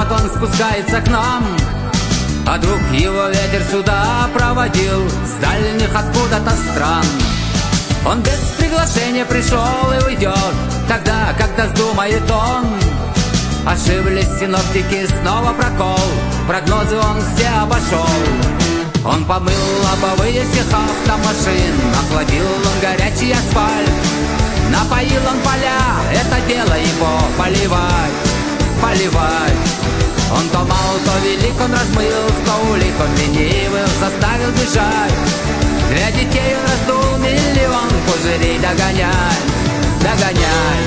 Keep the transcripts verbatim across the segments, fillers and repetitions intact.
вот он спускается к нам, а друг его ветер сюда проводил с дальних откуда-то стран. Он без приглашения пришел и уйдет тогда, когда вздумает он. Ошиблись синоптики, снова прокол, прогнозы он все обошел. Он помыл лобовые всех автомашин, охладил он горячий асфальт, напоил он поля, это дело его поливать, поливать. Он то мал, то велик, он размыл сто улик, он ленивых заставил бежать. Для детей он раздул миллион пузырей, догоняй, догоняй.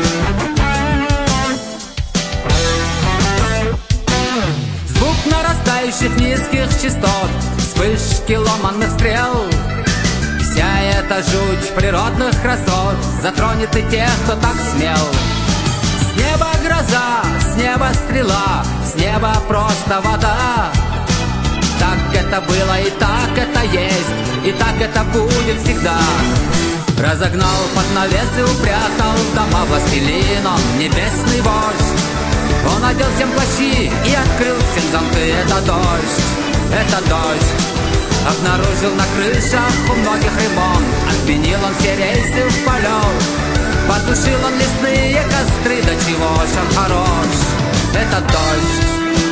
Звук нарастающих низких частот, вспышки ломанных стрел. Вся эта жуть природных красот затронет и тех, кто так смел. С неба гроза, с неба стрела, с неба просто вода. Так это было и так это есть, и так это будет всегда. Разогнал под навес и упрятал в дома властелин он, небесный вождь. Он одел всем плащи и открыл всем замки. Это дождь, это дождь. Обнаружил на крышах у многих ремонт, отменил он все рейсы в полет. Потушил он лесные костры, до чего ж он хорош. Это дождь.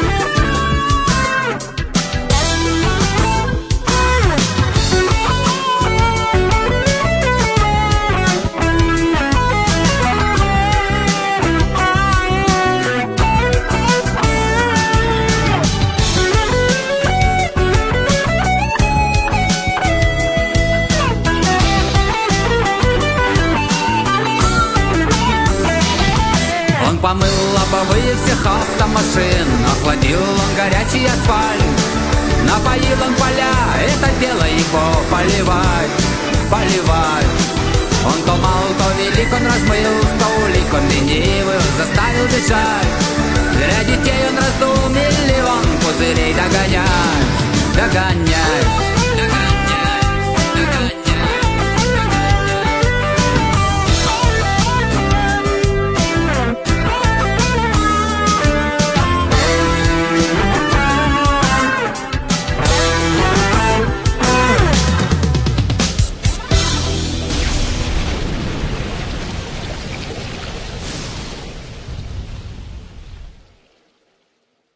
Помыл лобовые всех автомашин, охладил он горячий асфальт, напоил он поля, это дело его поливать, поливать. Он то мал, то велик, он размыл сто улик, он ленивых заставил бежать. Для детей он раздул миллион пузырей, догоняй, догоняй.